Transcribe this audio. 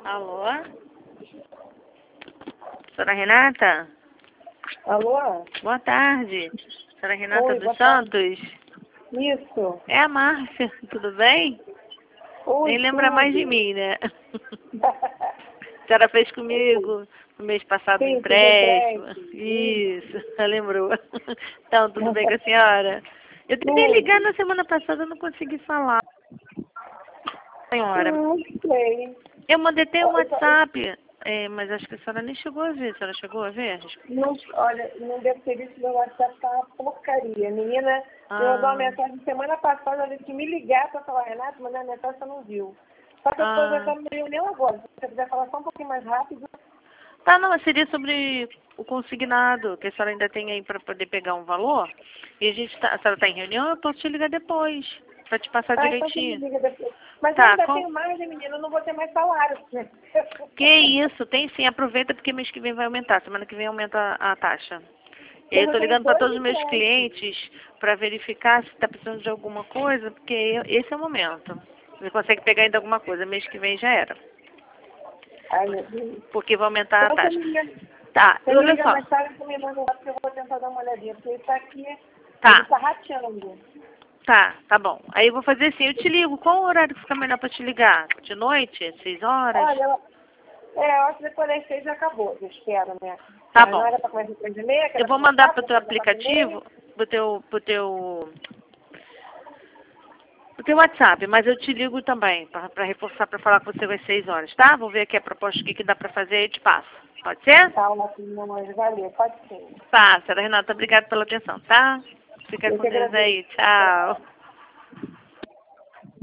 Alô? Senhora Renata? Alô? Boa tarde. Senhora Renata Oi, dos boa Santos? Isso. É a Márcia, tudo bem? Oi, Nem lembra tudo. mais de mim, né? A senhora fez comigo no mês passado um Sim, empréstimo. empréstimo. Isso, lembrou. Então, tudo bem com a senhora? Eu tentei Tudo. ligar na semana passada, não consegui falar. Senhora, Não sei. eu mandei até um Eu WhatsApp, mas acho que a senhora nem chegou a ver. A senhora chegou a ver? não, olha, não deve ter visto, meu WhatsApp tá uma porcaria. Menina, eu mandou uma Ah, mensagem semana passada, ela disse que me ligar para falar, Renato, mas a mensagem você não viu. Só que eu estou já ah. estava em reunião agora. Se você quiser falar só um pouquinho mais rápido. Tá, não, seria sobre o consignado, que a senhora ainda tem aí para poder pegar um valor. E a senhora está em reunião, eu posso te ligar depois, para te passar Ah, então você me direitinho. liga depois. Mas eu Tá, ainda tenho mais, né, menina? Eu não vou ter mais salário. que isso, tem sim, aproveita porque mês que vem vai aumentar, semana que vem aumenta a taxa. E aí eu Eu tô tenho ligando para dois todos os meus empréstimos. clientes para verificar se está precisando de alguma coisa, porque esse é o momento. Você consegue pegar ainda alguma coisa, mês que vem já era, Ai, meu Deus. porque vai aumentar a Então taxa. Tá, e você me olha liga só, mais tarde, você me manda um WhatsApp que eu vou tentar dar uma olhadinha, porque ele tá aqui, ele tá. tá rateando. Tá bom. Aí eu vou fazer assim, eu te ligo. Qual o horário que fica melhor pra te ligar? De noite? 6 horas? Olha, eu acho que depois das 6 já acabou, eu espero, né? Tá Não bom. era pra começar às 3h30, que Eu era vou pra mandar começar, pro pra teu começar às 4h30. aplicativo, pro teu WhatsApp, mas eu te ligo também, pra reforçar, pra falar com você às 6 horas, tá? Vou ver aqui a proposta, o que dá pra fazer e eu te passo. Pode ser? Tá, ótimo, mas valeu, pode ser. Tá, senhora Renata, obrigada pela atenção, tá? Fica Eu com que Deus agradeço. aí. Tchau.